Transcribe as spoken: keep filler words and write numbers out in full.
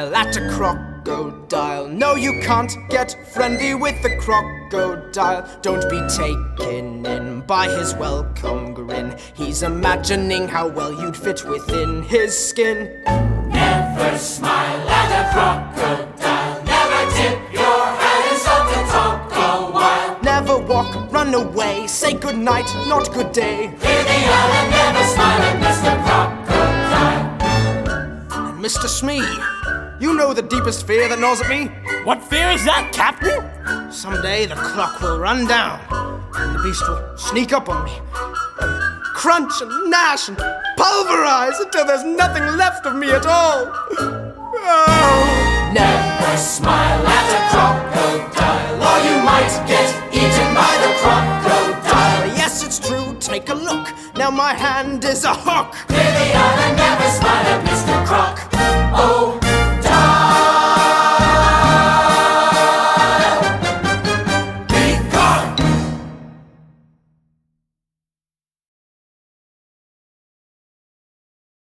smile at a crocodile. No, you can't get friendly with the crocodile. Don't be taken in by his welcome grin. He's imagining how well you'd fit within his skin. Never smile at a crocodile. Never tip your hat and stop to talk a while. Never walk, run away. Say good night, not good day. Clear the island, never smile at Mister Crocodile. And Mister Smee, you know the deepest fear that gnaws at me? What fear is that, Captain? Someday the clock will run down, and the beast will sneak up on me, and crunch and gnash and pulverize until there's nothing left of me at all. Oh. Never smile at a crocodile, or you might get eaten by the crocodile. Yes, it's true, take a look. Now my hand is a hook. Clear the island, never smile at Mister